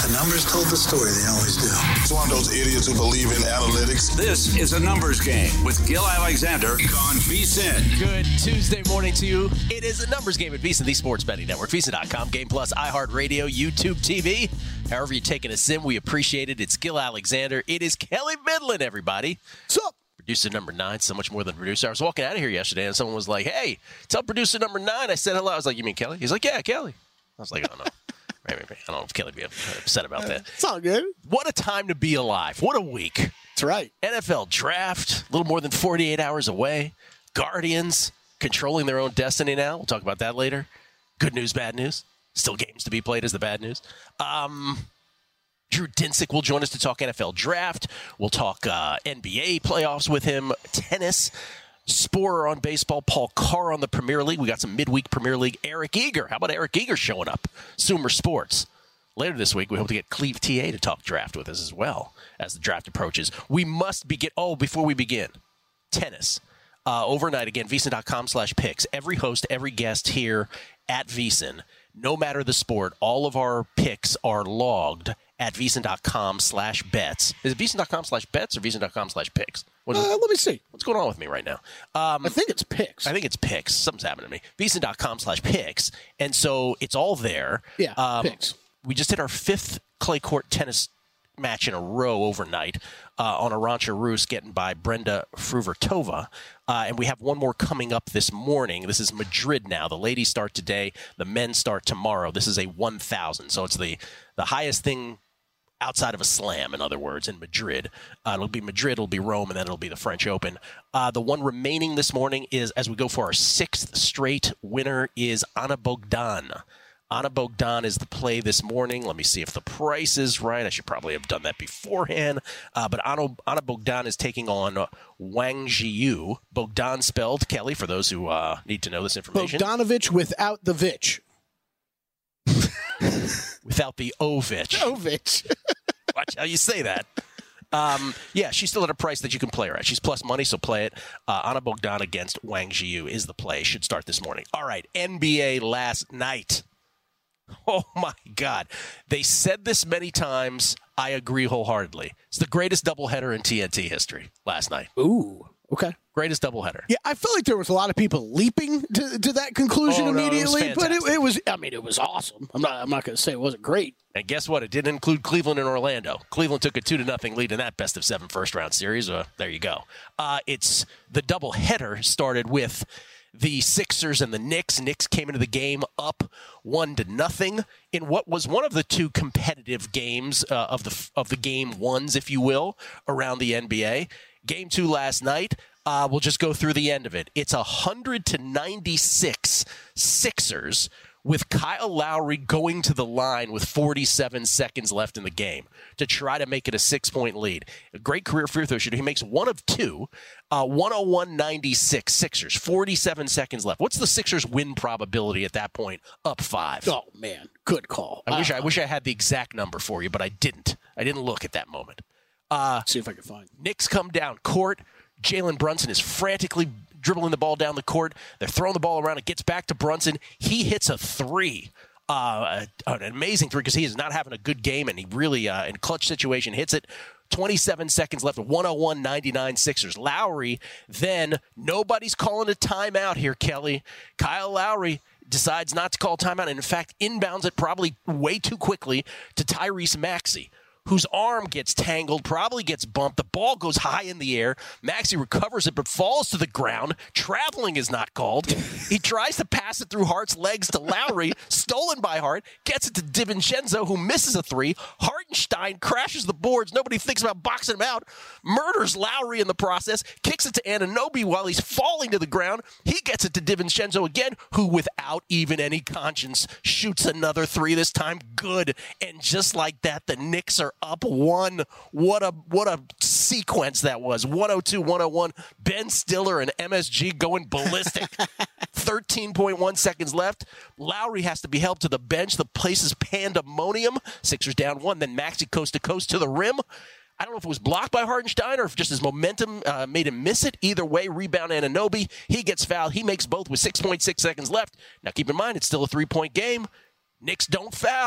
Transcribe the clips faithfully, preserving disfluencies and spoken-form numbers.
The numbers told the story. They always do. It's one of those idiots who believe in analytics. This is a numbers game with Gil Alexander on VSiN. Good Tuesday morning to you. It is a numbers game at VSiN, the sports betting network. VSiN dot com, Game Plus, iHeartRadio, YouTube T V. However you're taking a sim, we appreciate it. It's Gil Alexander. It is Kelly Midland, everybody. What's up? Producer number nine, so much more than producer. I was walking out of here yesterday, and someone was like, hey, tell producer number nine I said hello. I was like, you mean Kelly? He's like, yeah, Kelly. I was like, oh, no. Maybe, maybe. I don't know if Kelly would be upset about that. It's all good. What a time to be alive. What a week. That's right. N F L draft, a little more than forty-eight hours away. Guardians controlling their own destiny now. We'll talk about that later. Good news, bad news. Still games to be played is the bad news. Um... Drew Dinsick will join us to talk N F L draft. We'll talk uh, N B A playoffs with him, tennis, Sporer on baseball, Paul Carr on the Premier League. We got some midweek Premier League. Eric Eager. How about Eric Eager showing up? Sumer Sports. Later this week, we hope to get Cleve T A to talk draft with us as well as the draft approaches. We must begin. Oh, before we begin, tennis. Uh, overnight, again, VSiN dot com slash picks. Every host, every guest here at VSiN, no matter the sport, all of our picks are logged at VSiN dot com slash bets. Is it VSiN dot com slash bets or VSiN dot com slash picks? What is uh, it? Let me see. What's going on with me right now? Um, I think it's picks. I think it's picks. Something's happening to me. VSiN dot com slash picks. And so it's all there. Yeah, um, picks. We just did our fifth clay court tennis match in a row overnight uh, on Arantxa Rus, getting by Brenda Fruhvirtova. Uh, and we have one more coming up this morning. This is Madrid now. The ladies start today. The men start tomorrow. This is a one thousand. So it's the, the highest thing outside of a slam, in other words, in Madrid. Uh, it'll be Madrid, it'll be Rome, and then it'll be the French Open. Uh, the one remaining this morning is, as we go for our sixth straight winner, is Anna Bogdan. Anna Bogdan is the play this morning. Let me see if the price is right. I should probably have done that beforehand. Uh, but Anna, Anna Bogdan is taking on uh, Wang Zhiyu. Bogdan spelled, Kelly, for those who uh, need to know this information. Bogdanovich without the Vich. Without the Ovich. Ovich. Watch how you say that. Um, yeah, she's still at a price that you can play her at. She's plus money, so play it. Uh, Anna Bogdan against Wang Zhiyu is the play. Should start this morning. All right, N B A last night. Oh, my God. They said this many times. I agree wholeheartedly. It's the greatest doubleheader in T N T history last night. Ooh, okay. Greatest doubleheader. Yeah, I feel like there was a lot of people leaping to, to that conclusion oh, no, immediately, it but it, it was, I mean, it was awesome. I'm not I'm not going to say it wasn't great. And guess what? It didn't include Cleveland and Orlando. Cleveland took a two to nothing lead in that best of seven first-round series. Uh, there you go. Uh, it's the doubleheader started with the Sixers and the Knicks. Knicks came into the game up one to nothing in what was one of the two competitive games uh, of the of the game ones, if you will, around the N B A. Game two last night. Uh, we'll just go through the end of it. It's one hundred to ninety-six Sixers with Kyle Lowry going to the line with forty-seven seconds left in the game to try to make it a six-point lead. A great career free throw shooter. He makes one of two. Uh, one oh one ninety-six Sixers, forty-seven seconds left. What's the Sixers win probability at that point? Up five. Oh, man. Good call. I wish uh, I wish I had the exact number for you, but I didn't. I didn't look at that moment. Uh, see if I can find it. Knicks come down court. Jalen Brunson is frantically dribbling the ball down the court. They're throwing the ball around. It gets back to Brunson. He hits a three. Uh, an amazing three because he is not having a good game, and he really, uh, in clutch situation, hits it. twenty-seven seconds left. one oh one ninety-nine Sixers. Lowry, then nobody's calling a timeout here, Kelly. Kyle Lowry decides not to call timeout, and in fact, inbounds it probably way too quickly to Tyrese Maxey, whose arm gets tangled, probably gets bumped. The ball goes high in the air. Maxey recovers it, but falls to the ground. Traveling is not called. He tries to pass it through Hart's legs to Lowry, stolen by Hart, gets it to DiVincenzo, who misses a three. Hartenstein crashes the boards. Nobody thinks about boxing him out. Murders Lowry in the process, kicks it to Anunoby while he's falling to the ground. He gets it to DiVincenzo again, who, without even any conscience, shoots another three, this time good. And just like that, the Knicks are up one. What a what a sequence that was. one oh two one oh one. Ben Stiller and M S G going ballistic. thirteen point one seconds left. Lowry has to be helped to the bench. The place is pandemonium. Sixers down one. Then Maxey coast to coast to the rim. I don't know if it was blocked by Hartenstein or if just his momentum uh, made him miss it. Either way, rebound Anunoby. He gets fouled. He makes both with six point six seconds left. Now keep in mind, it's still a three-point game. Knicks don't foul.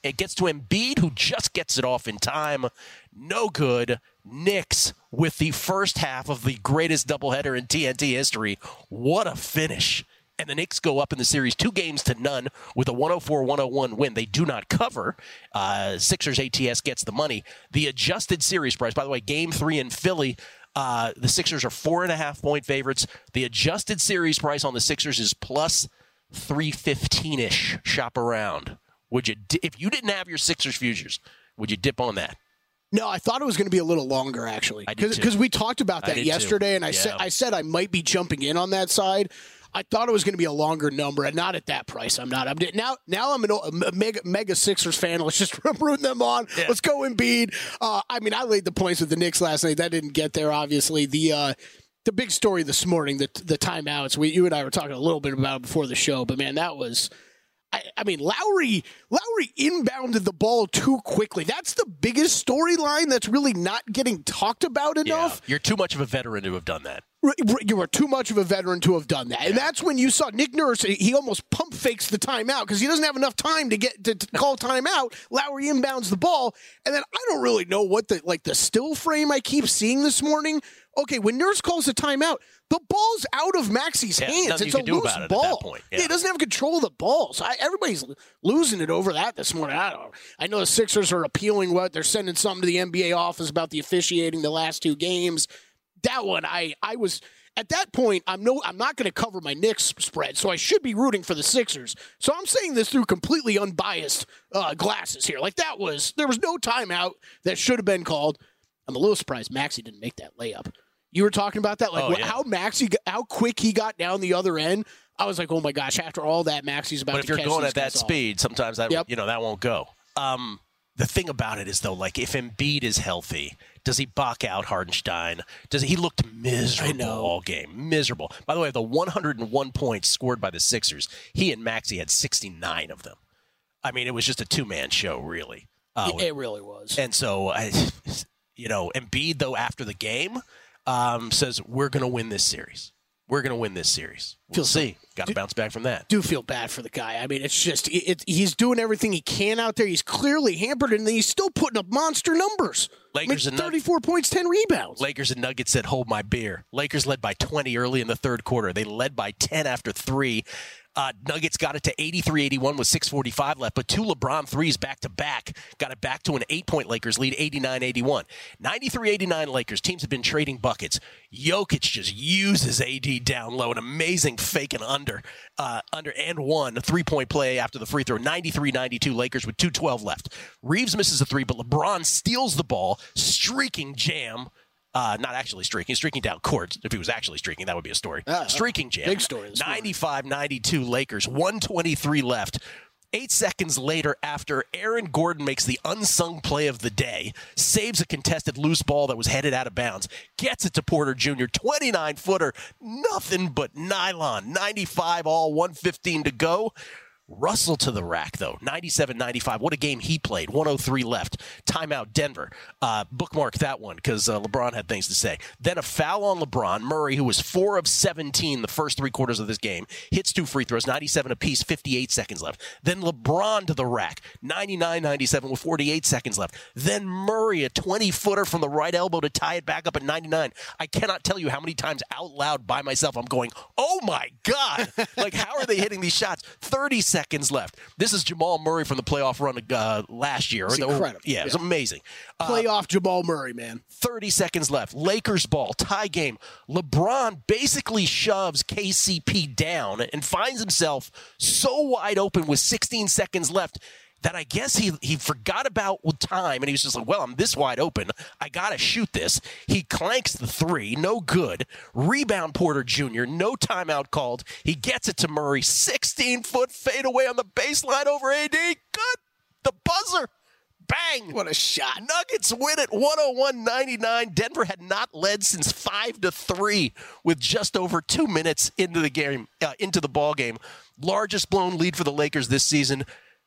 It gets to Embiid, who just gets it off in time. No good. Knicks with the first half of the greatest doubleheader in T N T history. What a finish. And the Knicks go up in the series two games to none with a one oh four one oh one win. They do not cover. Uh, Sixers A T S gets the money. The adjusted series price, by the way, game three in Philly, uh, the Sixers are four and a half point favorites. The adjusted series price on the Sixers is plus three fifteen-ish. Shop around. Would you, if you didn't have your Sixers futures, would you dip on that? No, I thought it was going to be a little longer, actually. Because we talked about that yesterday, too. and I, yeah. said, I said I might be jumping in on that side. I thought it was going to be a longer number, and not at that price. I'm not. I'm now. Now I'm a mega, mega Sixers fan. Let's just rooting them on. Yeah. Let's go Embiid. Uh, I mean, I laid the points with the Knicks last night. That didn't get there, obviously. The uh, the big story this morning, the the timeouts. We you and I were talking a little bit about it before the show, but man, that was. I, I mean, Lowry Lowry inbounded the ball too quickly. That's the biggest storyline that's really not getting talked about enough. Yeah, you're too much of a veteran to have done that. You were too much of a veteran to have done that. Yeah. And that's when you saw Nick Nurse, he almost pump fakes the timeout because he doesn't have enough time to get to, to call timeout. Lowry inbounds the ball. And then I don't really know what the, like the still frame I keep seeing this morning. Okay, when Nurse calls the timeout, the ball's out of Maxi's yeah, hands. It's a do loose it ball. Point, yeah. Yeah, he doesn't have control of the ball. So I, everybody's losing it over that this morning. I don't know. I know the Sixers are appealing what they're sending something to the N B A office about the officiating the last two games. That one, I, I was at that point. I'm no, I'm not going to cover my Knicks spread, so I should be rooting for the Sixers. So I'm saying this through completely unbiased uh, glasses here. Like that was there was no timeout that should have been called. I'm a little surprised Maxey didn't make that layup. You were talking about that, like oh, yeah. how Maxey, how quick he got down the other end. I was like, oh my gosh! After all that, Maxey's about but to catch. But if you're going at that off. speed, sometimes that yep. you know that won't go. Um, the thing about it is though, like if Embiid is healthy, does he block out Hardenstein? Does he, he looked miserable all game? Miserable. By the way, the one hundred one points scored by the Sixers, he and Maxey had sixty-nine of them. I mean, it was just a two-man show, really. Uh, it, it really was. And so, I, you know, Embiid though after the game. Um, says we're going to win this series. We're going to win this series. We'll feel see. Got to bounce back from that. Do feel bad for the guy. I mean, it's just it, it, he's doing everything he can out there. He's clearly hampered, and he's still putting up monster numbers. Lakers I mean, and thirty-four Nug- points, ten rebounds. Lakers and Nuggets said, "Hold my beer." Lakers led by twenty early in the third quarter. They led by ten after three. Uh, Nuggets got it to eighty-three eighty-one with six forty-five left, but two LeBron threes back-to-back got it back to an eight-point Lakers lead, eighty-nine eighty-one. ninety-three eighty-nine Lakers. Teams have been trading buckets. Jokic just uses A D down low. An amazing fake and under. Uh, under and one. A three-point play after the free throw. ninety-three ninety-two Lakers with two twelve left. Reeves misses a three, but LeBron steals the ball. Streaking jam. Uh, not actually streaking, streaking down court. If he was actually streaking, that would be a story. Uh, streaking jam. Big story. ninety-five ninety-two Lakers, one twenty-three left. Eight seconds later, after Aaron Gordon makes the unsung play of the day, saves a contested loose ball that was headed out of bounds, gets it to Porter Junior, twenty-nine footer, nothing but nylon. ninety-five all, one fifteen to go. Russell to the rack, though. ninety-seven ninety-five. What a game he played. one oh three left. Timeout, Denver. Uh, bookmark that one because uh, LeBron had things to say. Then a foul on LeBron. Murray, who was four of seventeen the first three quarters of this game, hits two free throws, ninety-seven apiece, fifty-eight seconds left. Then LeBron to the rack. ninety-nine ninety-seven with forty-eight seconds left. Then Murray, a twenty-footer from the right elbow to tie it back up at ninety-nine. I cannot tell you how many times out loud by myself I'm going, oh, my God. Like, how are they hitting these shots? thirty seconds left. This is Jamal Murray from the playoff run uh, last year. It's incredible. Yeah, it was yeah. amazing. Uh, Playoff Jamal Murray, man. thirty seconds left. Lakers ball, tie game. LeBron basically shoves K C P down and finds himself so wide open with sixteen seconds left that I guess he he forgot about with time, and he was just like, well, I'm this wide open. I got to shoot this. He clanks the three. No good. Rebound Porter Junior No timeout called. He gets it to Murray. sixteen-foot fadeaway on the baseline over A D. Good. The buzzer. Bang. What a shot. Nuggets win it one oh one ninety-nine. Denver had not led since five to three with just over two minutes into the game, uh, into the ball game. Largest blown lead for the Lakers this season.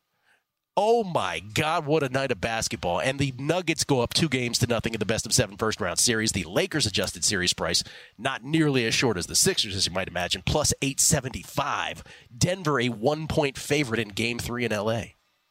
Oh, my God, what a night of basketball. And the Nuggets go up two games to nothing in the best of seven first-round series. The Lakers adjusted series price, not nearly as short as the Sixers, as you might imagine, plus eight seventy-five. Denver, a one-point favorite in Game three in L A.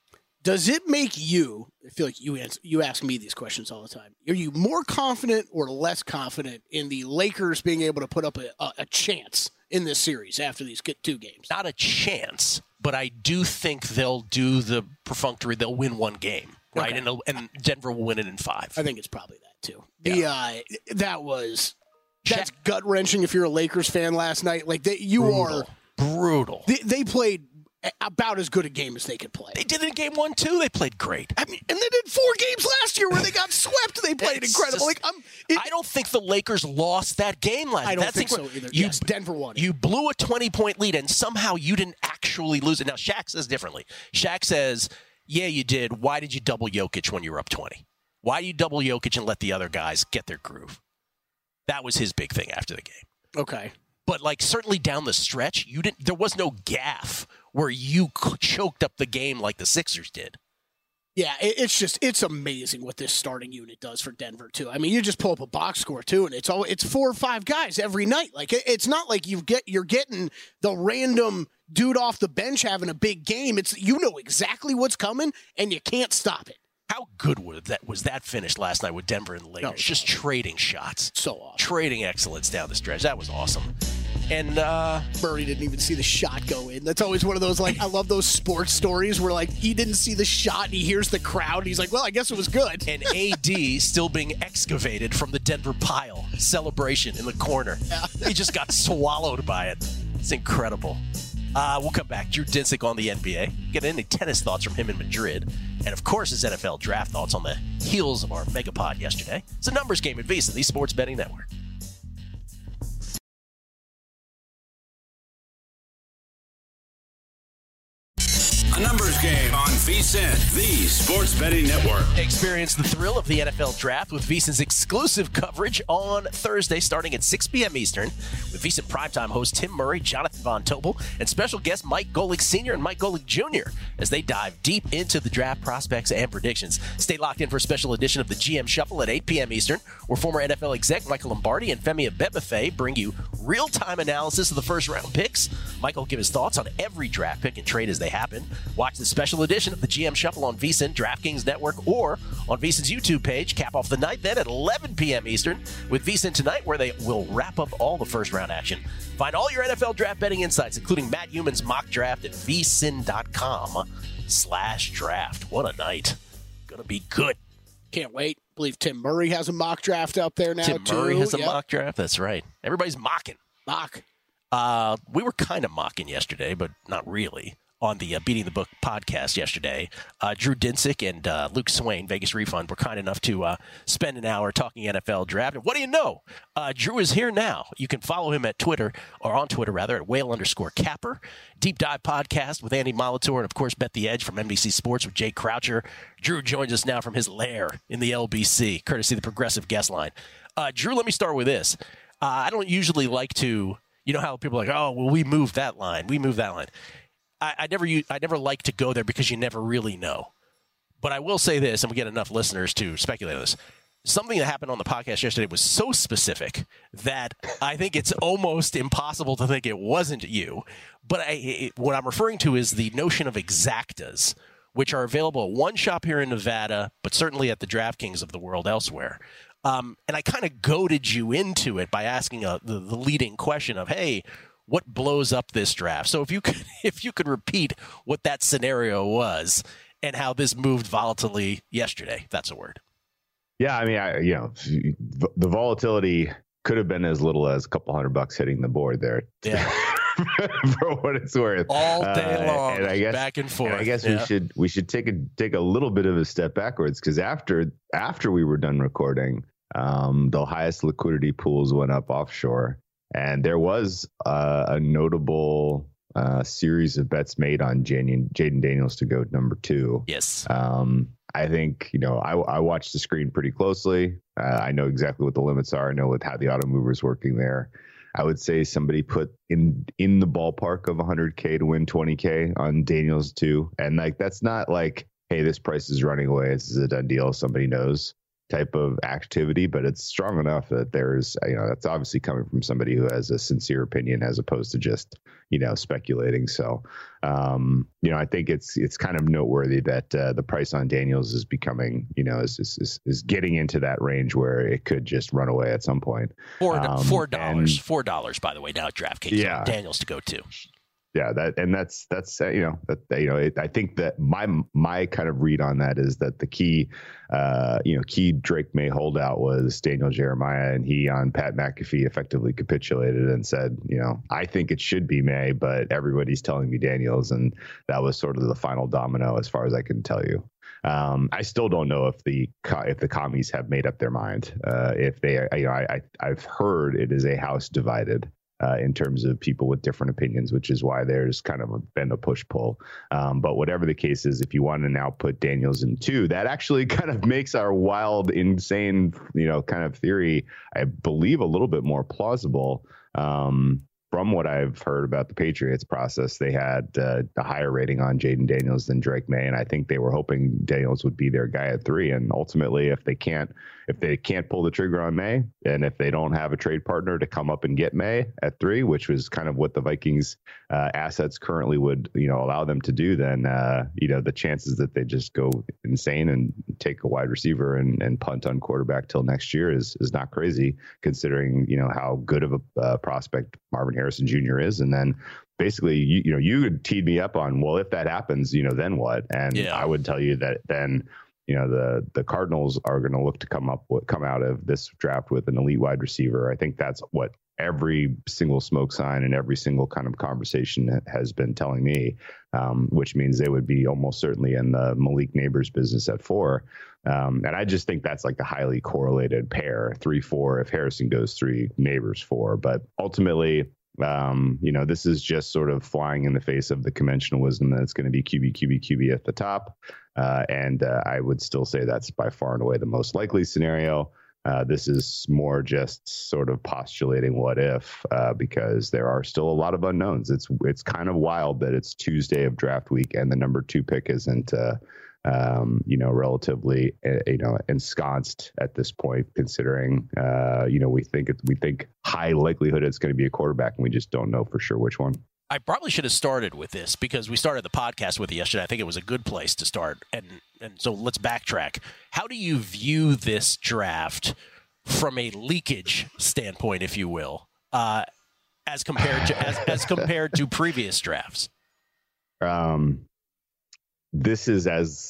Does it make you, I feel like you answer, you ask me these questions all the time, are you more confident or less confident in the Lakers being able to put up a, a, a chance in this series after these two games? Not a chance, but I do think they'll do the perfunctory, they'll win one game, right? Okay. And, and Denver will win it in five. I think it's probably that, too. The yeah. uh, That was, that's Check. gut-wrenching if you're a Lakers fan last night. Like, they, you Brutal. are... Brutal. They, they played about as good a game as they could play. They did it in game one, too. They played great. I mean, and they did four games last year where they got swept. They played it's incredible. Just, like, I'm, it, I don't think the Lakers lost that game last night. I don't That's think so either. You, yes, Denver won it. You blew a twenty-point lead, and somehow you didn't actually lose it. Now, Shaq says differently. Shaq says, yeah, you did. Why did you double Jokic when you were up twenty? Why do you double Jokic and let the other guys get their groove? That was his big thing after the game. Okay. But, like, certainly down the stretch, you didn't. There was no gaff where you choked up the game like the Sixers did. Yeah, it's just it's amazing what this starting unit does for Denver too. I mean, you just pull up a box score too, and it's all it's four or five guys every night. Like it's not like you get you're getting the random dude off the bench having a big game. It's you know exactly what's coming, and you can't stop it. How good was that was that finish last night with Denver and the Lakers? No, just awesome. Trading shots, so awesome. Trading excellence down the stretch. That was awesome. And uh, Murray didn't even see the shot go in. That's always one of those, like, I love those sports stories where, like, he didn't see the shot and he hears the crowd and he's like, well, I guess it was good. And A D still being excavated from the Denver pile. Celebration in the corner. Yeah. He just got swallowed by it. It's incredible. Uh, we'll come back. Drew Dinsick on the N B A. Get any tennis thoughts from him in Madrid. And, of course, his N F L draft thoughts on the heels of our Megapod yesterday. It's a numbers game at VSiN, the Sports Betting Network. A numbers game on VSiN, the Sports Betting Network. Experience the thrill of the N F L Draft with VSiN's exclusive coverage on Thursday starting at six p.m. Eastern with VSiN Primetime host Tim Murray, Jonathan Von Tobel, and special guests Mike Golick Senior and Mike Golick Junior as they dive deep into the draft prospects and predictions. Stay locked in for a special edition of the G M Shuffle at eight p.m. Eastern, where former N F L exec Michael Lombardi and Femi Abebefe bring you real-time analysis of the first-round picks. Michael will give his thoughts on every draft pick and trade as they happen. Watch the special edition of the G M Shuffle on VSiN, DraftKings Network, or on VSiN's YouTube page. Cap off the night then at eleven p.m. Eastern with VSiN Tonight, where they will wrap up all the first-round action. Find all your N F L draft betting insights, including Matt Human's mock draft at vsin.com slash draft. What a night. Gonna be good. Can't wait. I believe Tim Murray has a mock draft out there now, Tim too. Murray has a yep. mock draft. That's right. Everybody's mocking. Mock. Uh, we were kind of mocking yesterday, but not really. On the uh, Beating the Book podcast yesterday, uh, Drew Dinsick and uh, Luke Swain, Vegas Refund, were kind enough to uh, spend an hour talking N F L draft. And what do you know? Uh, Drew is here now. You can follow him at Twitter, or on Twitter, rather, at whale underscore capper. Deep Dive podcast with Andy Molitor, and, of course, Bet the Edge from N B C Sports with Jake Croucher. Drew joins us now from his lair in the L B C, courtesy of the Progressive Guest Line. Uh, Drew, let me start with this. Uh, I don't usually like to, you know how people are like, oh, well, we moved that line. We moved that line. I, I never I never like to go there because you never really know. But I will say this, and we get enough listeners to speculate on this. Something that happened on the podcast yesterday was so specific that I think it's almost impossible to think it wasn't you. But I, it, what I'm referring to is the notion of exactas, which are available at one shop here in Nevada, but certainly at the DraftKings of the world elsewhere. Um, and I kind of goaded you into it by asking a, the, the leading question of, hey, what blows up this draft? So if you could, if you could repeat what that scenario was and how this moved volatilely yesterday, if that's a word. Yeah, I mean, I, you know, the volatility could have been as little as a couple hundred bucks hitting the board there. Yeah. For what it's worth, all day long, uh, and I guess, back and forth. And I guess yeah. we should we should take a take a little bit of a step backwards, because after after we were done recording, um, the highest liquidity pools went up offshore. And there was uh, a notable uh, series of bets made on Jaden Daniels to go number two. Yes. Um, I think, you know, I, I watched the screen pretty closely. Uh, I know exactly what the limits are. I know what, how the auto mover is working there. I would say somebody put in in the ballpark of one hundred K to win twenty K on Daniels too. And like, that's not like, hey, this price is running away. This is a done deal. Somebody knows. type of activity, but it's strong enough that there's, you know, that's obviously coming from somebody who has a sincere opinion as opposed to just, you know, speculating. So, um, you know, I think it's it's kind of noteworthy that uh, the price on Daniels is becoming, you know, is, is is getting into that range where it could just run away at some point. Four um, four dollars, four dollars, by the way, now at DraftKings. Yeah, Daniels to go to. Yeah, that and that's that's uh, you know that you know it, I think that my my kind of read on that is that the key uh, you know key Drake May holdout was Daniel Jeremiah, and he on Pat McAfee effectively capitulated and said, you know, I think it should be May, but everybody's telling me Daniels, and that was sort of the final domino as far as I can tell you. Um, I still don't know if the if the commies have made up their mind. Uh, if they, you know, I, I I've heard it is a house divided. Uh, in terms of people with different opinions, which is why there's kind of a, been a push-pull. Um, but whatever the case is, if you want to now put Daniels in two, that actually kind of makes our wild, insane, you know, kind of theory, I believe, a little bit more plausible. Um, from what I've heard about the Patriots process, they had uh, a higher rating on Jaden Daniels than Drake May, and I think they were hoping Daniels would be their guy at three. And ultimately, if they can't, if they can't pull the trigger on May, and if they don't have a trade partner to come up and get May at three, which was kind of what the Vikings uh, assets currently would, you know, allow them to do, then uh, you know the chances that they just go insane and take a wide receiver and, and punt on quarterback till next year is is not crazy, considering you know how good of a uh, prospect Marvin Harrison Junior is. And then basically, you, you know, you would teed me up on, well, if that happens, you know, then what? And yeah. I would tell you that then, you know, the the Cardinals are going to look to come up with, come out of this draft with an elite wide receiver. I think that's what every single smoke sign and every single kind of conversation has been telling me, um, which means they would be almost certainly in the Malik Neighbors business at four. Um, and I just think that's like the highly correlated pair, three, four, if Harrison goes three, Neighbors four. But ultimately, um, you know, this is just sort of flying in the face of the conventional wisdom that it's going to be Q B, Q B, Q B at the top. Uh, and uh, I would still say that's by far and away the most likely scenario. Uh, this is more just sort of postulating what if, uh, because there are still a lot of unknowns. It's it's kind of wild that it's Tuesday of draft week and the number two pick isn't, uh, um, you know, relatively, uh, you know, ensconced at this point, considering, uh, you know, we think it, we think high likelihood it's going to be a quarterback, and we just don't know for sure which one. I probably should have started with this because we started the podcast with it yesterday. I think it was a good place to start. And and so let's backtrack. How do you view this draft from a leakage standpoint, if you will, uh, as compared to as, as compared to previous drafts? Um, this is as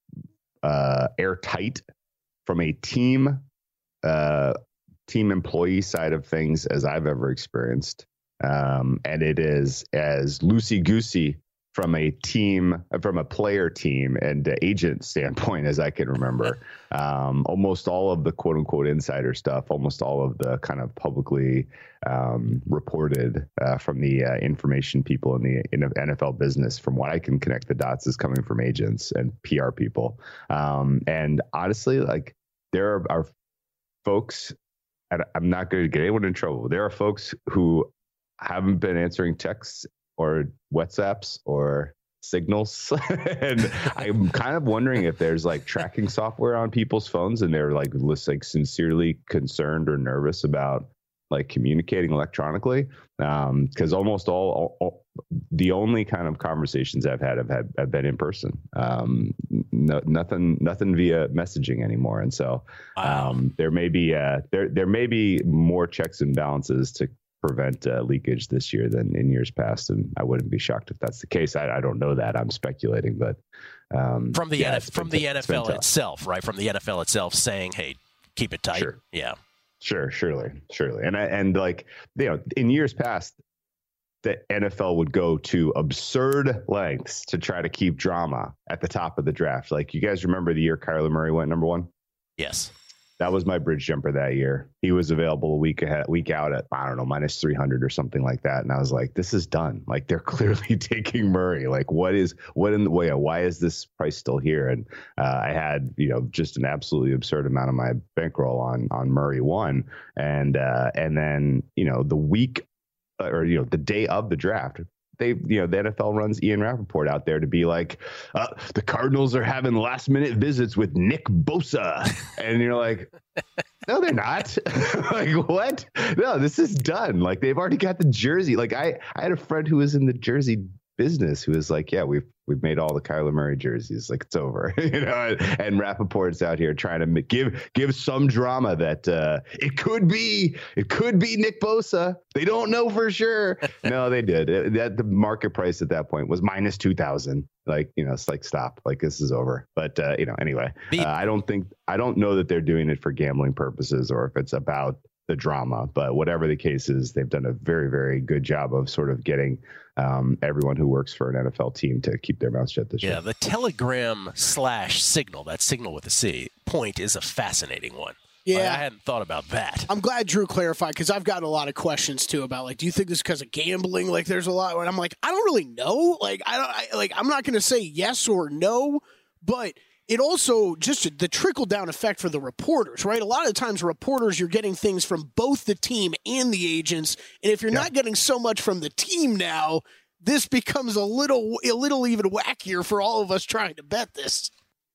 uh, airtight from a team uh, team employee side of things as I've ever experienced. Um, and it is as loosey-goosey from a team, from a player team and agent standpoint as I can remember. Um, almost all of the quote-unquote insider stuff, almost all of the kind of publicly um, reported uh, from the uh, information people in the in N F L business, from what I can connect the dots, is coming from agents and P R people. Um, and honestly, like there are, are folks, and I'm not going to get anyone in trouble, there are folks who haven't been answering texts or WhatsApps or signals. And I'm kind of wondering if there's like tracking software on people's phones and they're like, like sincerely concerned or nervous about like communicating electronically. Um, because almost all, all, the only kind of conversations I've had have had have been in person. Um, no, nothing, nothing via messaging anymore. And so um, there may be uh, there there may be more checks and balances to prevent uh, leakage this year than in years past, and I wouldn't be shocked if that's the case. I, I don't know that. I'm speculating, but um, from the yeah, N F- from t- the N F L itself, right? From the N F L itself saying, "Hey, keep it tight." Sure. Yeah, sure, surely, surely, and I, and like you know, in years past, the N F L would go to absurd lengths to try to keep drama at the top of the draft. Like you guys remember the year Kyler Murray went number one? Yes. That was my bridge jumper that year. He was available a week ahead, week out at, I don't know, minus three hundred or something like that. And I was like, this is done. Like they're clearly taking Murray. Like what is, what in the way, why is this price still here? And uh, I had, you know, just an absolutely absurd amount of my bankroll on, on Murray one. And, uh, and then, you know, the week or, you know, the day of the draft, they, you know, the N F L runs Ian Rappaport out there to be like, uh, the Cardinals are having last minute visits with Nick Bosa. And you're like, no, they're not. Like, what? No, this is done. Like, they've already got the jersey. Like, I, I had a friend who was in the jersey business who was like, yeah, we've we've made all the Kyler Murray jerseys. Like, it's over. you know, and, and Rappaport's out here trying to give give some drama that uh, it could be it could be Nick Bosa. They don't know for sure. No, they did. It, that the market price at that point was minus two thousand. Like, you know, it's like, stop. Like, this is over. But uh, you know, anyway, uh, I don't think I don't know that they're doing it for gambling purposes or if it's about the drama, but whatever the case is, they've done a very, very good job of sort of getting um, everyone who works for an N F L team to keep their mouth shut this year. Yeah, the Telegram slash Signal, that Signal with a C, point is a fascinating one. Yeah. Like, I hadn't thought about that. I'm glad Drew clarified because I've got a lot of questions too about, like, do you think this is because of gambling? Like, there's a lot, and I'm like, I don't really know. Like, I don't, I, like, I'm not going to say yes or no, but it also just the trickle-down effect for the reporters, right? A lot of the times reporters, you're getting things from both the team and the agents, and if you're yeah. not getting so much from the team now, this becomes a little a little even wackier for all of us trying to bet this.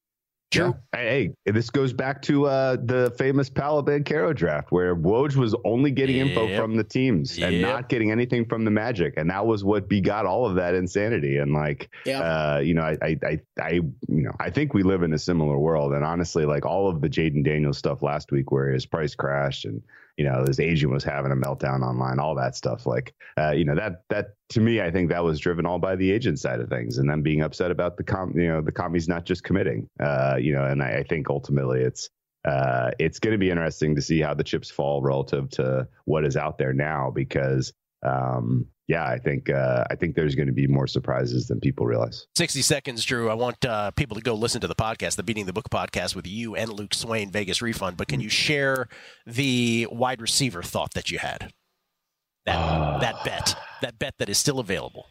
True. Yeah. Hey, this goes back to uh, the famous Palo Banchero draft where Woj was only getting yep. info from the teams yep. and not getting anything from the Magic. And that was what begot all of that insanity. And like, yep. uh, you know, I, I, I, I, you know, I think we live in a similar world. And honestly, like all of the Jaden Daniels stuff last week where his price crashed and, you know, his agent was having a meltdown online, all that stuff. Like, uh, you know, that that to me, I think that was driven all by the agent side of things and them being upset about the com, you know, the commies not just committing, uh, you know, and I, I think ultimately it's uh, it's going to be interesting to see how the chips fall relative to what is out there now, because, um, yeah, I think uh, I think there's going to be more surprises than people realize. sixty seconds, Drew. I want uh, people to go listen to the podcast, the Beating the Book podcast with you and Luke Swain, Vegas Refund. But can you share the wide receiver thought that you had? That, uh, that bet. That bet that is still available.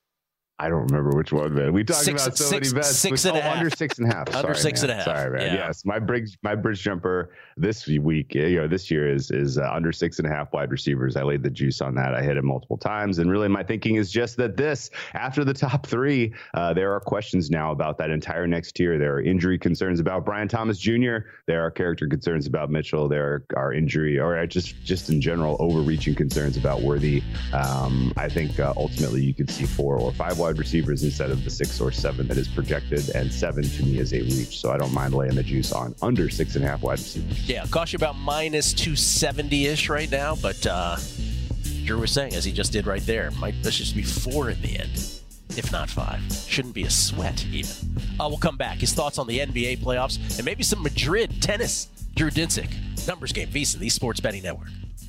I don't remember which one, man. We talked six, about so six, many bets. Six and oh, a half. Under six and a half. Under Sorry, six man. and a half. Sorry, man. Yeah. Yes, my bridge, my bridge jumper this week, you know, this year is is uh, under six and a half wide receivers. I laid the juice on that. I hit it multiple times, and really, my thinking is just that this after the top three, uh, there are questions now about that entire next tier. There are injury concerns about Brian Thomas Junior There are character concerns about Mitchell. There are injury, or just just in general, overreaching concerns about Worthy. Um, I think uh, ultimately you could see four or five wide receivers instead of the six or seven that is projected, and seven to me is a reach. So I don't mind laying the juice on under six and a half wide receivers. Yeah, cost you about minus two seventy-ish right now, but uh, Drew was saying, as he just did right there, might let's just be four in the end, if not five. Shouldn't be a sweat even. Uh, we'll come back. His thoughts on the N B A playoffs and maybe some Madrid tennis. Drew Dinsick, Numbers Game, VSiN, the Sports Betting Network.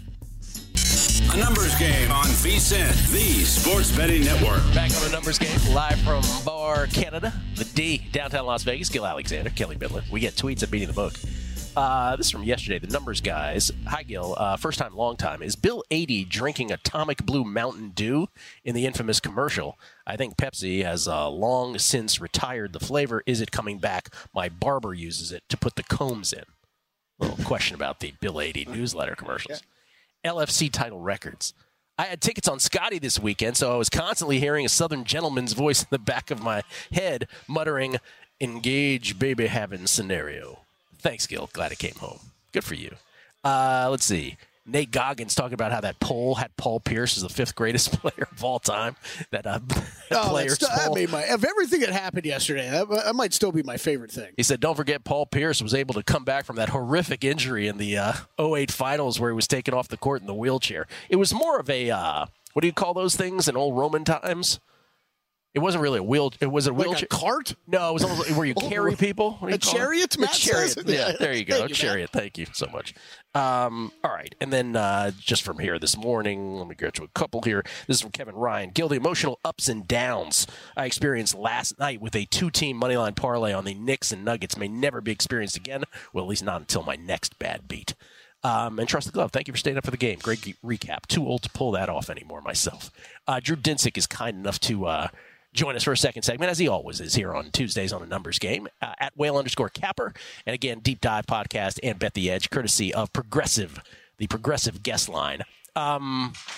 A Numbers Game on VSiN, the Sports Betting Network. Back on a Numbers Game, live from Bar Canada, the D, downtown Las Vegas. Gil Alexander, Kelly Midland. We get tweets at Beating the Book. Uh, this is from yesterday. The Numbers guys. Hi, Gil. Uh, first time, long time. Is Bill eighty drinking Atomic Blue Mountain Dew in the infamous commercial? I think Pepsi has uh, long since retired the flavor. Is it coming back? My barber uses it to put the combs in. Little question about the Bill eighty newsletter commercials. L F C title records. I had tickets on Scotty this weekend, so I was constantly hearing a Southern gentleman's voice in the back of my head muttering, engage baby having scenario. Thanks, Gil. Glad it came home. Good for you. Uh, let's see. Nate Goggins talking about how that poll had Paul Pierce as the fifth greatest player of all time. That uh, oh, players still, that made my, of everything that happened yesterday, that, that might still be my favorite thing. He said, don't forget Paul Pierce was able to come back from that horrific injury in the uh, oh eight finals where he was taken off the court in the wheelchair. It was more of a, uh, what do you call those things in old Roman times? It wasn't really a wheel. It was a like wheelchair. A cart? No, it was almost like where you carry people. A chariot? A chariot. Yeah, there you go. Thank a chariot. You, Thank you so much. Um, all right. And then uh, just from here this morning, let me get to a couple here. This is from Kevin Ryan. Gil, the emotional ups and downs I experienced last night with a two-team moneyline parlay on the Knicks and Nuggets may never be experienced again. Well, at least not until my next bad beat. Um, and Trust the Glove, thank you for staying up for the game. Great recap. Too old to pull that off anymore myself. Uh, Drew Dinsick is kind enough to uh, join us for a second segment, as he always is here on Tuesdays on a Numbers Game, uh, at whale underscore capper. And again, Deep Dive Podcast and Bet the Edge, courtesy of Progressive, the Progressive guest line. Um,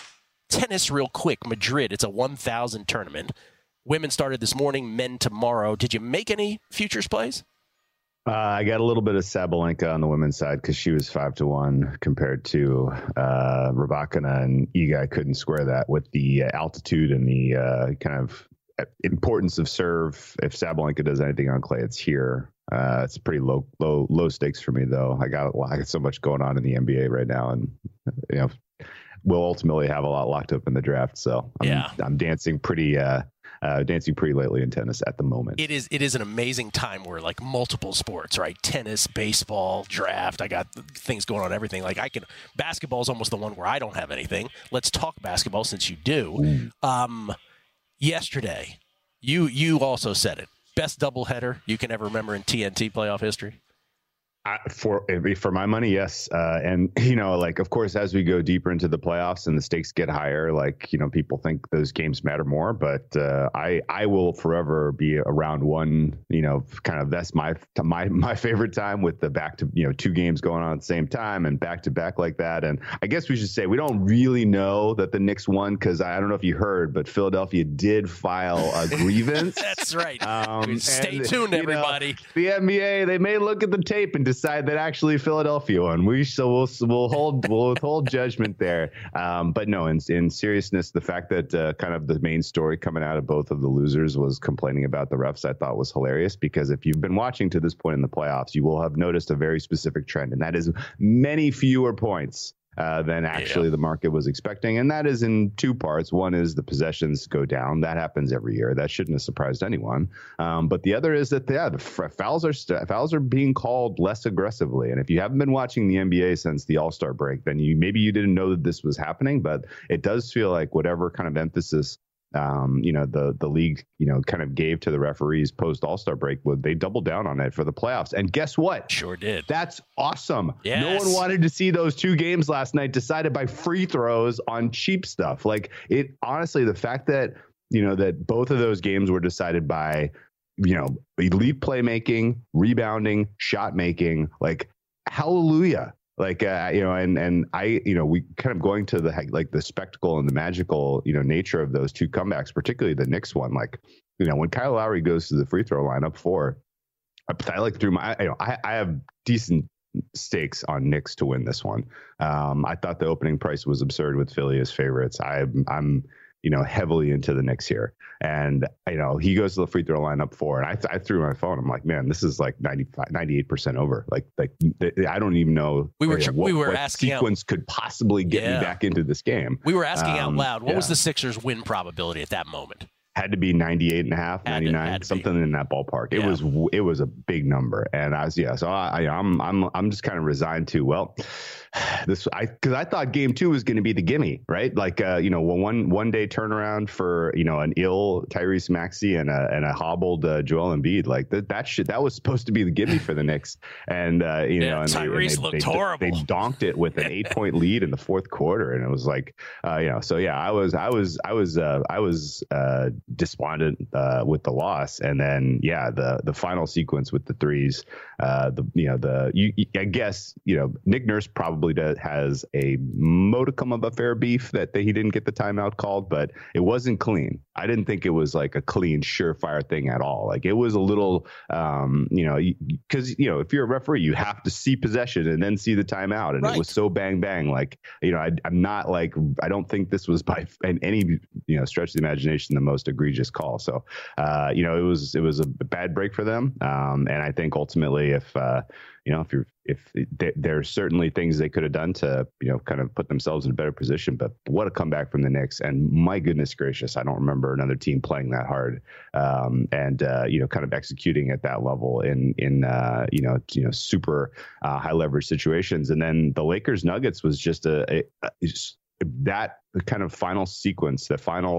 tennis real quick. Madrid, it's a one thousand tournament. Women started this morning, men tomorrow. Did you make any futures plays? Uh, I got a little bit of Sabalenka on the women's side because she was five to one compared to uh, Rybakina, and Iga couldn't square that with the uh, altitude and the uh, kind of importance of serve. If Sabalenka does anything on clay, it's here. Uh, it's pretty low, low, low stakes for me, though. I got, I got so much going on in the N B A right now, and you know, we'll ultimately have a lot locked up in the draft. So I'm, yeah. I'm dancing pretty. Uh, Uh, dancing pretty lately in tennis at the moment. It is it is an amazing time where like multiple sports, right? Tennis, baseball, draft. I got things going on, everything. Like I can basketball is almost the one where I don't have anything. Let's talk basketball since you do. Um, yesterday, you you also said it. Best doubleheader you can ever remember in T N T playoff history. I, for for my money, yes. Uh, and, you know, like, of course, as we go deeper into the playoffs and the stakes get higher, like, you know, people think those games matter more. But uh, I I will forever be around one, you know, kind of that's my my my favorite time with the back to, you know, two games going on at the same time and back to back like that. And I guess we should say we don't really know that the Knicks won because I don't know if you heard, but Philadelphia did file a grievance. That's right. Um, Stay and, tuned, everybody. Know, the N B A, they may look at the tape and decide that actually Philadelphia won. We so we'll we'll hold we'll withhold judgment there. Um, but no, in in seriousness, the fact that uh, kind of the main story coming out of both of the losers was complaining about the refs, I thought was hilarious because if you've been watching to this point in the playoffs, you will have noticed a very specific trend, and that is many fewer points Uh, than actually yeah. the market was expecting. And that is in two parts. One is the possessions go down. That happens every year. That shouldn't have surprised anyone. Um, but the other is that, yeah, the fouls are st- fouls are being called less aggressively. And if you haven't been watching the N B A since the All-Star break, then you maybe you didn't know that this was happening, but it does feel like whatever kind of emphasis Um, you know, the the league, you know, kind of gave to the referees post All-Star break, well, they doubled down on it for the playoffs. And guess what? Sure did. That's awesome. Yes. No one wanted to see those two games last night decided by free throws on cheap stuff. Like it, honestly, the fact that, you know, that both of those games were decided by, you know, elite playmaking, rebounding, shot making, like, hallelujah. Like, uh, you know, and, and I, you know, we kind of going to the, like the spectacle and the magical, you know, nature of those two comebacks, particularly the Knicks one. Like, you know, when Kyle Lowry goes to the free throw line up four, I, I like through my, you know, I, I have decent stakes on Knicks to win this one. Um, I thought the opening price was absurd with Philly as favorites. I, I'm, you know, heavily into the Knicks here. And, you know, he goes to the free throw line up four. And I, th- I threw my phone. I'm like, man, this is like ninety-five, ninety-eight percent over. Like, like th- I don't even know we were, you know, what, we were what asking sequence out, could possibly get yeah. me back into this game. We were asking um, out loud. What yeah. was the Sixers win probability at that moment? Had to be ninety-eight and a half, had ninety-nine, to, had to something be. in that ballpark. It yeah. was, it was a big number. And I was, yeah, so I, I I'm, I'm, I'm just kind of resigned to, well, this, I, cause I thought game two was going to be the gimme, right? Like, uh, you know, one, one day turnaround for, you know, an ill Tyrese Maxey and a, and a hobbled uh, Joel Embiid. Like that, that shit, that was supposed to be the gimme for the Knicks. And, uh, you yeah, know, and Tyrese they, and they, looked they, horrible. They donked it with an eight point lead in the fourth quarter. And it was like, uh, you know, so yeah, I was, I was, I was, uh, I was, uh, despondent uh, with the loss. And then, yeah, the, the final sequence with the threes, uh, the, you know, the, you, I guess, you know, Nick Nurse probably does, has a modicum of a fair beef that they, he didn't get the timeout called, but it wasn't clean. I didn't think it was like a clean, surefire thing at all. Like it was a little, um, you know, because, you know, if you're a referee, you have to see possession and then see the timeout. And right. It was so bang, bang. Like, you know, I, I'm not like, I don't think this was by any, you know, stretch of the imagination, the most egregious call. So, uh, you know, it was, it was a bad break for them. Um, and I think ultimately if, uh, you know, if you're, if th- there's certainly things they could have done to, you know, kind of put themselves in a better position, but what a comeback from the Knicks. And my goodness gracious, I don't remember another team playing that hard um, and, uh, you know, kind of executing at that level in, in, uh, you know, you know, super uh, high leverage situations. And then the Lakers Nuggets was just a, a, a that kind of final sequence, the final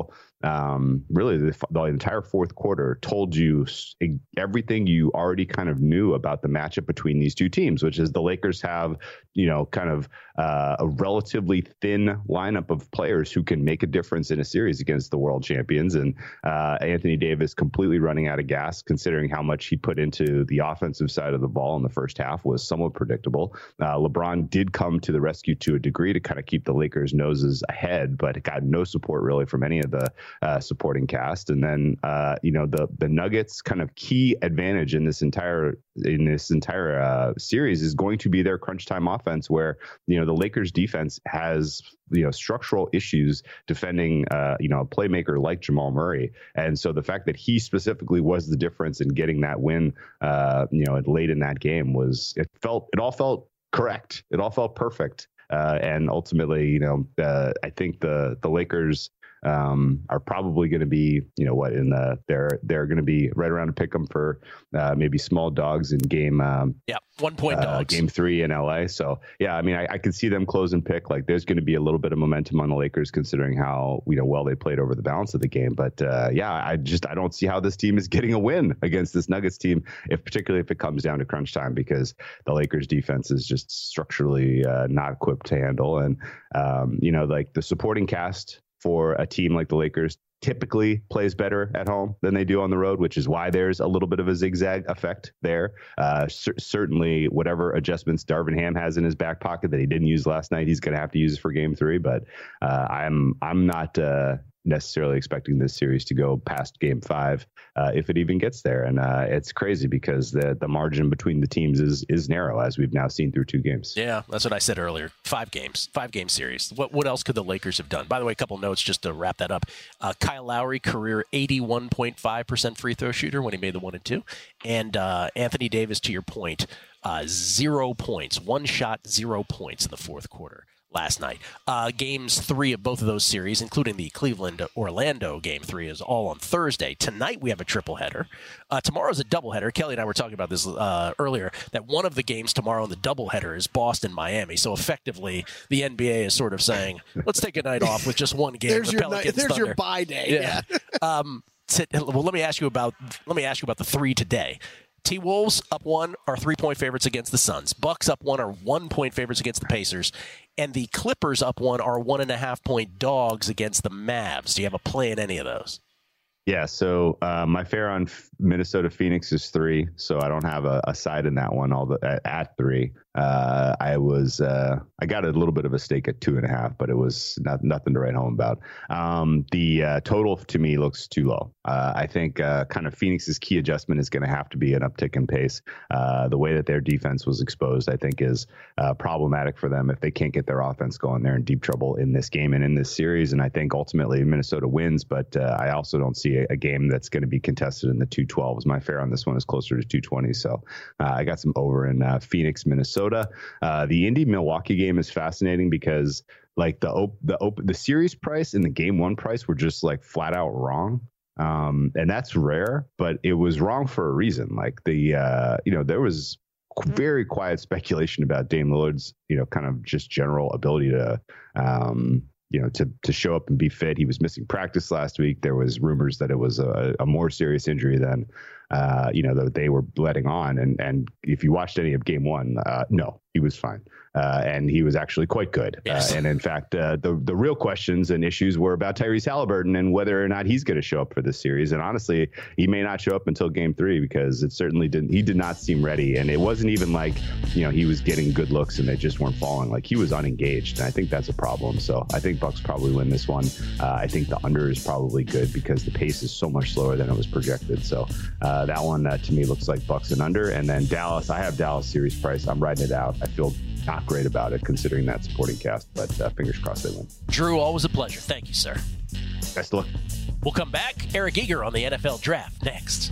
um, really the, the entire fourth quarter told you everything you already kind of knew about the matchup between these two teams, which is the Lakers have, you know, kind of uh, a relatively thin lineup of players who can make a difference in a series against the world champions. And uh, Anthony Davis completely running out of gas, considering how much he put into the offensive side of the ball in the first half, was somewhat predictable. Uh, LeBron did come to the rescue to a degree to kind of keep the Lakers' noses ahead, but got no support really from any of the uh, supporting cast. And then, uh, you know, the the Nuggets' kind of key advantage in this entire in this entire uh, series is going to be their crunch time offense, where, you know, the Lakers' defense has, you know, structural issues defending, uh, you know, a playmaker like Jamal Murray. And so the fact that he specifically was the difference in getting that win, uh, you know, late in that game was, it felt, it all felt correct. It all felt perfect. Uh, and ultimately, you know, uh, I think the, the Lakers um, are probably going to be, you know, what in the, they're, they're going to be right around to pick them for uh, maybe small dogs in game. Um, yeah. One point uh, dogs. Game three in L A. So, yeah, I mean, I, I can see them close and pick. Like, there's going to be a little bit of momentum on the Lakers considering how, you know, well they played over the balance of the game. But, uh, yeah, I just I don't see how this team is getting a win against this Nuggets team, if particularly if it comes down to crunch time, because the Lakers defense is just structurally uh, not equipped to handle. And, um, you know, like the supporting cast for a team like the Lakers typically plays better at home than they do on the road, which is why there's a little bit of a zigzag effect there. Uh, cer- certainly, whatever adjustments Darvin Ham has in his back pocket that he didn't use last night, he's going to have to use for Game Three. But uh, I'm I'm not uh, necessarily expecting this series to go past Game Five, uh, if it even gets there. And uh, it's crazy because the the margin between the teams is is narrow, as we've now seen through two games. Yeah, that's what I said earlier. Five games, five game series. What what else could the Lakers have done? By the way, a couple notes just to wrap that up. Uh, Kyle Lowry, career eighty-one point five percent free throw shooter when he made the one and two, and uh, Anthony Davis, to your point, uh, zero points, one shot, zero points in the fourth quarter last night. Uh, games three of both of those series, including the Cleveland-Orlando game three, is all on Thursday. Tonight we have a triple header. Uh, tomorrow's a double header. Kelly and I were talking about this uh, earlier, that one of the games tomorrow in the double header is Boston-Miami. So effectively, the N B A is sort of saying, let's take a night off with just one game. There's, the your, Pelicans, there's Thunder. your bye day. Yeah. yeah. um, well, let me ask you about let me ask you about the three today. T-Wolves up one are three-point favorites against the Suns. Bucks up one are one-point favorites against the Pacers. And the Clippers up one are one-and-a-half-point dogs against the Mavs. Do you have a play in any of those? Yeah, so uh, my fair on Minnesota Phoenix is three, so I don't have a, a side in that one. All the at, at three, uh, I was uh, I got a little bit of a stake at two and a half, but it was not nothing to write home about. Um, the uh, total to me looks too low. Uh, I think uh, kind of Phoenix's key adjustment is going to have to be an uptick in pace. Uh, the way that their defense was exposed, I think, is uh, problematic for them if they can't get their offense going. They're in deep trouble in this game and in this series, and I think ultimately Minnesota wins. But uh, I also don't see a, a game that's going to be contested in the two twelves. My fair on this one is closer to two twenty. So uh, I got some over in uh, Phoenix, Minnesota. Uh, the Indy Milwaukee game is fascinating because like the op- the op- the series price and the game one price were just like flat out wrong. Um, and that's rare, but it was wrong for a reason. Like the, uh, you know, there was very quiet speculation about Dame Lillard's, you know, kind of just general ability to, um, you know, to to show up and be fit. He was missing practice last week. There was rumors that it was a, a more serious injury than, uh, you know, that they were letting on. And and if you watched any of game one, uh, no, he was fine. Uh, and he was actually quite good. Yes. Uh, and in fact, uh, the the real questions and issues were about Tyrese Halliburton and whether or not he's going to show up for this series. And honestly, he may not show up until game three because it certainly didn't. He did not seem ready. And it wasn't even like, you know, he was getting good looks and they just weren't falling. Like he was unengaged. And I think that's a problem. So I think Bucks probably win this one. Uh, I think the under is probably good because the pace is so much slower than it was projected. So uh, that one uh, to me looks like Bucks and under. And then Dallas, I have Dallas series price. I'm riding it out. I feel not great about it considering that supporting cast, but uh, fingers crossed they win. Drew, always a pleasure. Thank you, sir. Best of luck. We'll come back. Eric Eager on the N F L Draft next.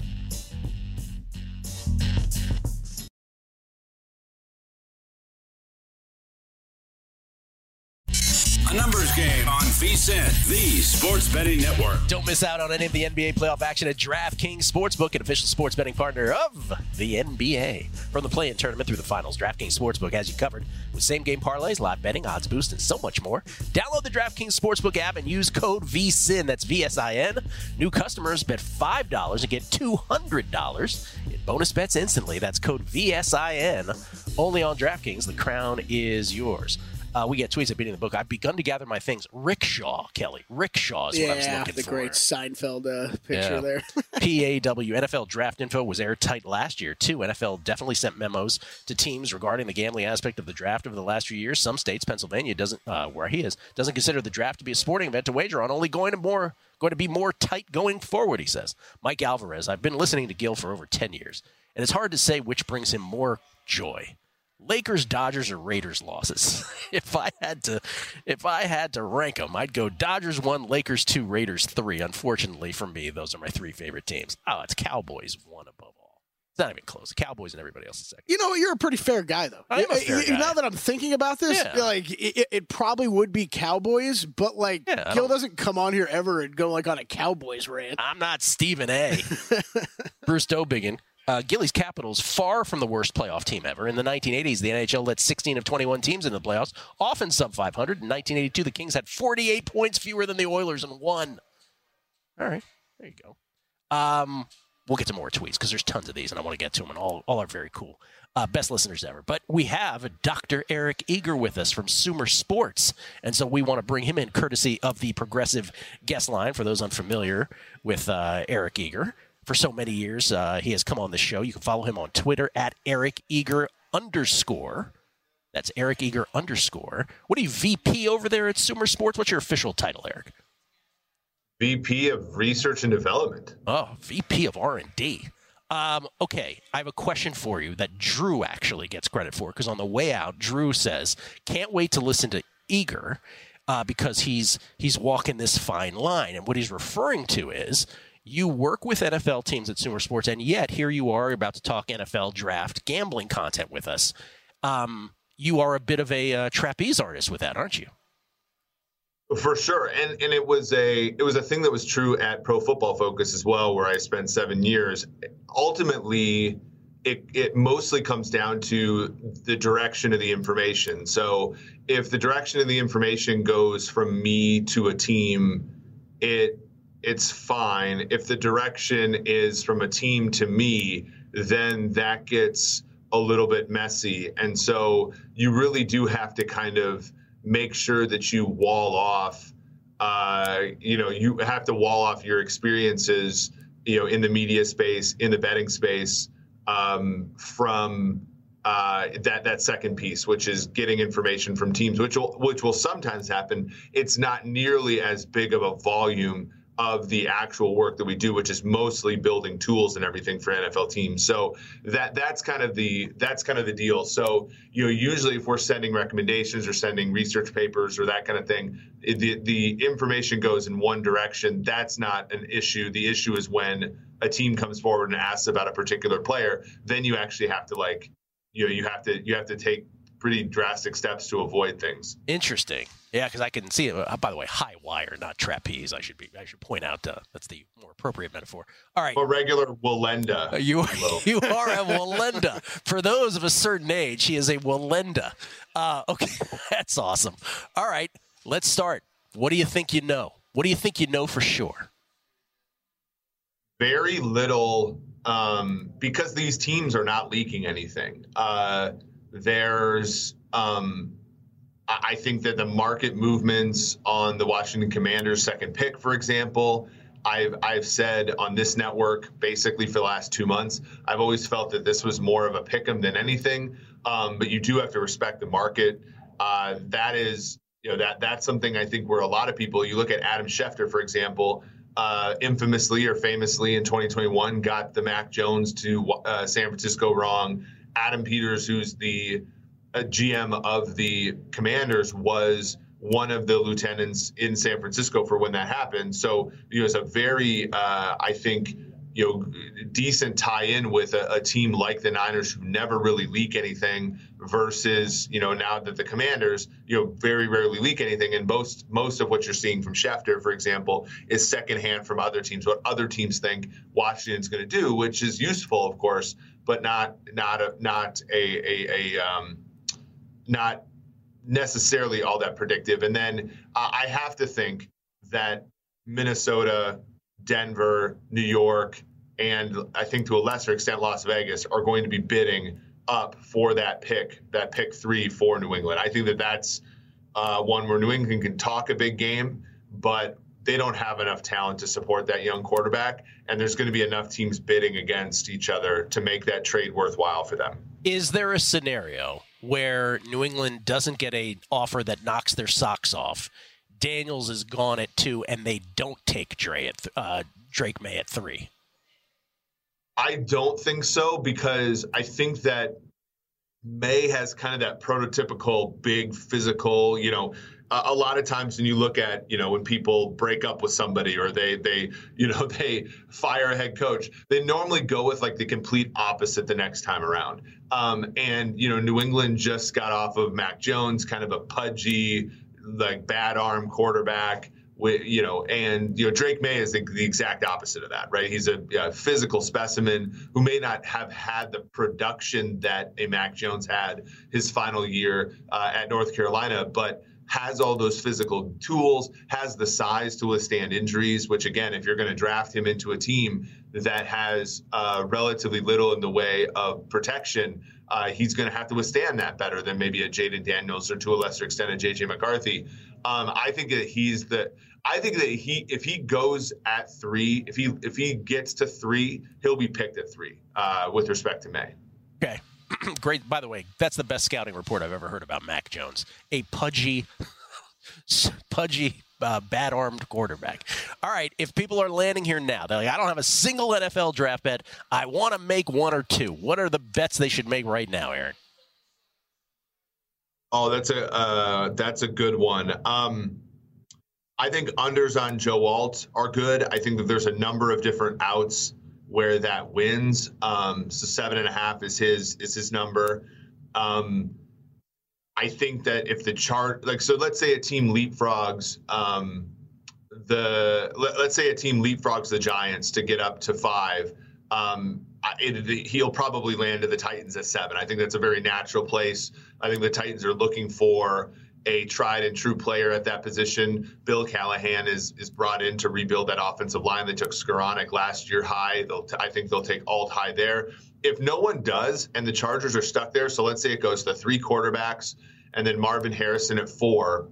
A numbers game on VSiN, the sports betting network. Don't miss out on any of the N B A playoff action at DraftKings Sportsbook, an official sports betting partner of the N B A. From the play-in tournament through the finals, DraftKings Sportsbook has you covered with same-game parlays, live betting, odds boost, and so much more. Download the DraftKings Sportsbook app and use code VSiN. That's V S I N. New customers bet five dollars and get two hundred dollars in bonus bets instantly. That's code V S I N. Only on DraftKings. The crown is yours. Uh, we get tweets at Beating the Book. I've begun to gather my things. Rickshaw, Kelly. Rickshaw is yeah, what I was looking the for. the great Seinfeld uh, picture yeah. there. P A W, N F L draft info was airtight last year, too. N F L definitely sent memos to teams regarding the gambling aspect of the draft over the last few years. Some states, Pennsylvania, doesn't, uh, where he is, doesn't consider the draft to be a sporting event to wager on, only going to more going to be more tight going forward, he says. Mike Alvarez, I've been listening to Gil for over ten years, and it's hard to say which brings him more joy. Lakers, Dodgers, or Raiders losses. if I had to, if I had to rank them, I'd go Dodgers one, Lakers two, Raiders three. Unfortunately for me, those are my three favorite teams. Oh, it's Cowboys one above all. It's not even close. Cowboys and everybody else is second. You know, you're a pretty fair guy, though. I'm a fair guy. Now that I'm thinking about this, yeah. like it, it probably would be Cowboys, but like yeah, Gil doesn't come on here ever and go like on a Cowboys rant. I'm not Stephen A. Bruce Dobiggin. Uh, Gilly's Capitals, far from the worst playoff team ever. In the nineteen eighties, the N H L let sixteen of twenty-one teams into the playoffs, often sub five hundred. In nineteen eighty-two, the Kings had forty-eight points fewer than the Oilers and won. All right, there you go. Um, we'll get to more tweets because there's tons of these, and I want to get to them, and all, all are very cool. Uh, best listeners ever. But we have Doctor Eric Eager with us from Sumer Sports, and so we want to bring him in courtesy of the Progressive guest line for those unfamiliar with uh, Eric Eager. For so many years, uh, he has come on the show. You can follow him on Twitter at Eric Eager underscore. That's Eric Eager underscore. What are you, V P over there at Sumer Sports? What's your official title, Eric? V P of Research and Development. Oh, V P of R and D. Um, okay, I have a question for you that Drew actually gets credit for, because on the way out, Drew says, can't wait to listen to Eager uh, because he's he's walking this fine line. And what he's referring to is, you work with N F L teams at Sumer Sports, and yet here you are about to talk N F L draft gambling content with us. Um, you are a bit of a uh, trapeze artist with that, aren't you? For sure, and and it was a it was a thing that was true at Pro Football Focus as well, where I spent seven years. Ultimately, it it mostly comes down to the direction of the information. So if the direction of the information goes from me to a team, it it's fine. If the direction is from a team to me, then that gets a little bit messy. And so you really do have to kind of make sure that you wall off, uh, you know, you have to wall off your experiences, you know, in the media space, in the betting space, um, from uh, that that second piece, which is getting information from teams, which will which will sometimes happen. It's not nearly as big of a volume of the actual work that we do, which is mostly building tools and everything for N F L teams. So that that's kind of the that's kind of the deal. So, you know, usually if we're sending recommendations or sending research papers or that kind of thing, the the information goes in one direction. That's not an issue. The issue is when a team comes forward and asks about a particular player, then you actually have to like, you know, you have to you have to take pretty drastic steps to avoid things. Interesting. Yeah, because I can see it. Uh, by the way, high wire, not trapeze. I should be. I should point out uh, that's the more appropriate metaphor. All right. A regular Wallenda. Uh, you you are a Wallenda. For those of a certain age, he is a Wallenda. Uh, okay, that's awesome. All right, let's start. What do you think you know? What do you think you know for sure? Very little, um, because these teams are not leaking anything. Uh, There's, um, I think that the market movements on the Washington Commanders' second pick, for example, I've I've said on this network basically for the last two months, I've always felt that this was more of a pick 'em than anything. Um, but you do have to respect the market. Uh, that is, you know, that that's something I think where a lot of people, you look at Adam Schefter, for example, uh, infamously or famously in twenty twenty-one got the Mac Jones to uh, San Francisco wrong. Adam Peters, who's the uh, G M of the Commanders, was one of the lieutenants in San Francisco for when that happened. So, you know, it's a very, uh, I think, you know, decent tie-in with a, a team like the Niners who never really leak anything versus, you know, now that the Commanders, you know, very rarely leak anything. And most most of what you're seeing from Schefter, for example, is secondhand from other teams, what other teams think Washington's going to do, which is useful, of course, but not not a not a a, a um, not necessarily all that predictive. And then uh, I have to think that Minnesota, Denver, New York, and I think to a lesser extent Las Vegas are going to be bidding up for that pick, that pick three for New England. I think that that's uh, one where New England can talk a big game, but they don't have enough talent to support that young quarterback, and there's going to be enough teams bidding against each other to make that trade worthwhile for them. Is there a scenario where New England doesn't get an offer that knocks their socks off, Daniels is gone at two, and they don't take Dre at th- uh, Drake May at three? I don't think so, because I think that May has kind of that prototypical big physical, you know, a, a lot of times when you look at, you know, when people break up with somebody or they, they, you know, they fire a head coach, they normally go with like the complete opposite the next time around. Um, and, you know, New England just got off of Mac Jones, kind of a pudgy, like bad arm quarterback. With, you know, and, you know, Drake May is the, the exact opposite of that, right? He's a, a physical specimen who may not have had the production that a Mac Jones had his final year uh, at North Carolina, but has all those physical tools, has the size to withstand injuries, which, again, if you're going to draft him into a team that has uh, relatively little in the way of protection, uh, he's going to have to withstand that better than maybe a Jaden Daniels or to a lesser extent a J J McCarthy. Um, I think that he's the. I think that he, if he goes at three, if he if he gets to three, he'll be picked at three. Uh, with respect to May. Okay, great. By the way, that's the best scouting report I've ever heard about Mac Jones. A pudgy, pudgy, uh, bad-armed quarterback. All right, if people are landing here now, they're like, I don't have a single N F L draft bet. I want to make one or two. What are the bets they should make right now, Aaron? Oh, that's a uh, that's a good one. Um, I think unders on Joe Alt are good. I think that there's a number of different outs where that wins. Um, so seven and a half is his is his number. Um, I think that if the chart, like, so let's say a team leapfrogs um, the let, let's say a team leapfrogs the Giants to get up to five. Um, It, it, he'll probably land to the Titans at seven. I think that's a very natural place. I think the Titans are looking for a tried and true player at that position. Bill Callahan is is brought in to rebuild that offensive line. They took Skoranek last year high. They'll t- I think they'll take Alt high there. If no one does and the Chargers are stuck there, so let's say it goes to three quarterbacks and then Marvin Harrison at four,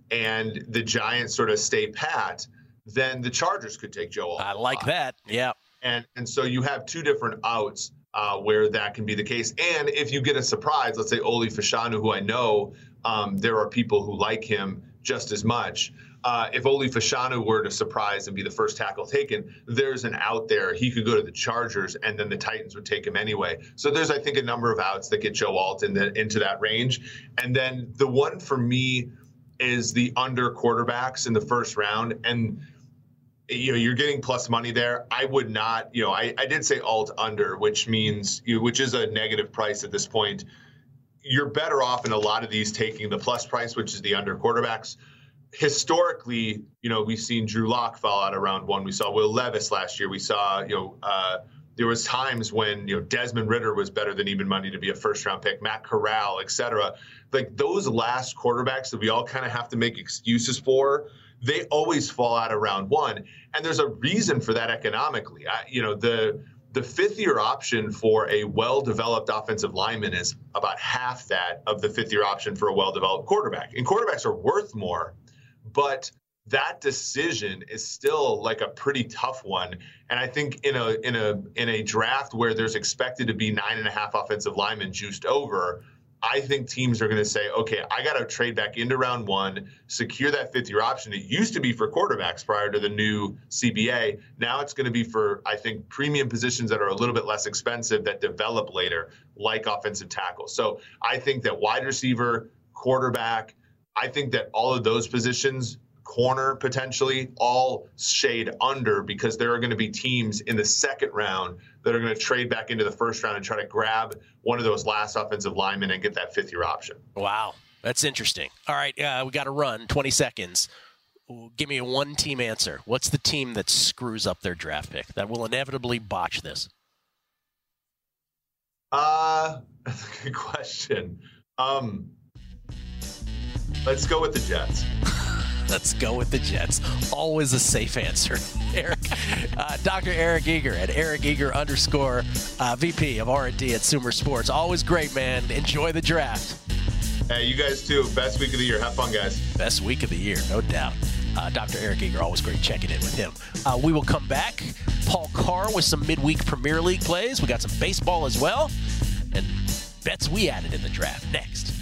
and the Giants sort of stay pat, then the Chargers could take Joe Alt. I like that. Yeah. And and so you have two different outs uh, where that can be the case. And if you get a surprise, let's say Oli Fashanu, who I know um, there are people who like him just as much. Uh, if Oli Fashanu were to surprise and be the first tackle taken, there's an out there. He could go to the Chargers, and then the Titans would take him anyway. So there's, I think, a number of outs that get Joe Alt in the, into that range. And then the one for me is the under quarterbacks in the first round. And you know, you're getting plus money there. I would not, you know, I, I did say alt under, which means, you know, which is a negative price at this point. You're better off in a lot of these taking the plus price, which is the under quarterbacks. Historically, you know, we've seen Drew Lock fall out of round one. We saw Will Levis last year. We saw, you know, uh, there was times when, you know, Desmond Ridder was better than even money to be a first round pick, Matt Corral, et cetera. Like those last quarterbacks that we all kind of have to make excuses for, they always fall out of round one. And there's a reason for that economically. I, you know, the the fifth year option for a well-developed offensive lineman is about half that of the fifth year option for a well-developed quarterback. And quarterbacks are worth more, but that decision is still like a pretty tough one. And I think in a in a in a draft where there's expected to be nine and a half offensive linemen juiced over, I think teams are going to say, okay, I got to trade back into round one, secure that fifth year option. It used to be for quarterbacks prior to the new C B A. Now it's going to be for, I think, premium positions that are a little bit less expensive that develop later, like offensive tackle. So I think that wide receiver, quarterback, I think that all of those positions, corner potentially, all shade under because there are going to be teams in the second round that are going to trade back into the first round and try to grab one of those last offensive linemen and get that fifth year option. Wow. That's interesting. All right. Uh, we got to run twenty seconds. Give me a one team answer. What's the team that screws up their draft pick that will inevitably botch this? Uh, that's a good question. Um, let's go with the Jets. Let's go with the Jets. Always a safe answer, Eric. Uh, Doctor Eric Eager at Eric Eager underscore uh, V P of R and D at Sumer Sports. Always great, man. Enjoy the draft. Hey, you guys too. Best week of the year. Have fun, guys. Best week of the year, no doubt. Uh, Doctor Eric Eager, always great checking in with him. Uh, we will come back. Paul Carr with some midweek Premier League plays. We got some baseball as well. And bets we added in the draft next.